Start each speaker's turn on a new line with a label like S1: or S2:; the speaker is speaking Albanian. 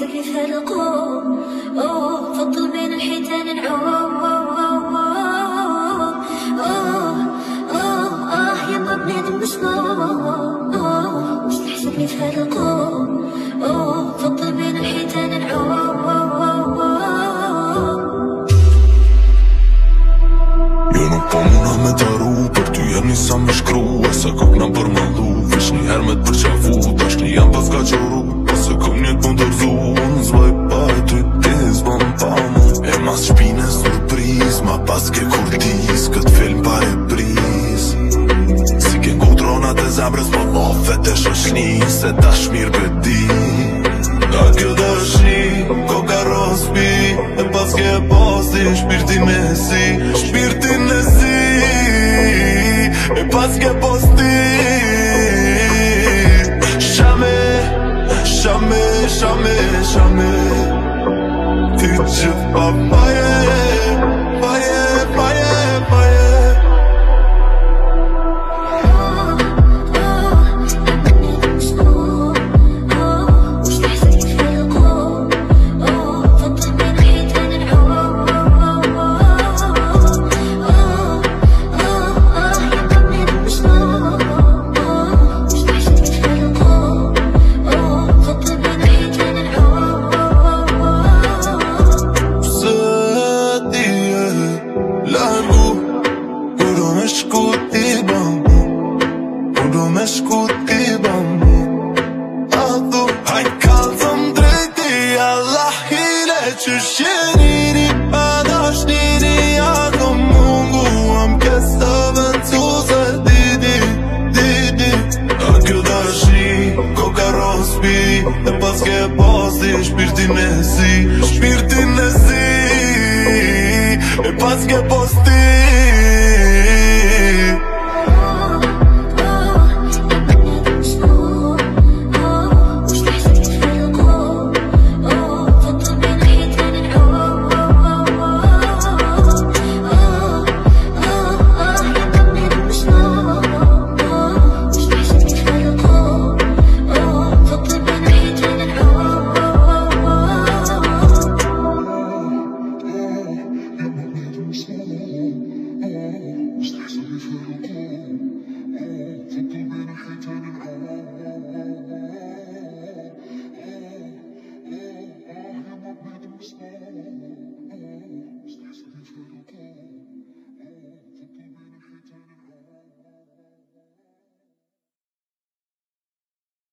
S1: لي في هالقوم. فضل بين الحيتان نعوم. يابا بنادم مسموم. واش تحسب لي في هالقوم. فضل بين الحيتان نعوم.
S2: Eu não pomo na metaru, për ty jam një sa me shkru. Asa kok na përmallu, vish një hermet për qafu. Tash një jam pas ka qoru, asa kom një kundërzu. Unë zvaj pa e ty ti zban pa mu. E mas shpine surpriz, ma pas ke kurtis. Këtë film pa e priz. Si ke ngutronat e zemrës, po lofet e shoshni. Se tash mirë bëdi. A kjo dashni, koka rospi. E pas ke posti, shpirtin e si. Shpirtin e si. E pas ke posti. Shame, shame, shame, shame. Ti që pa paje, paje, paje, paje. E pas ke posti, shpirtin e si. Shpirtin e si. E pas ke posti.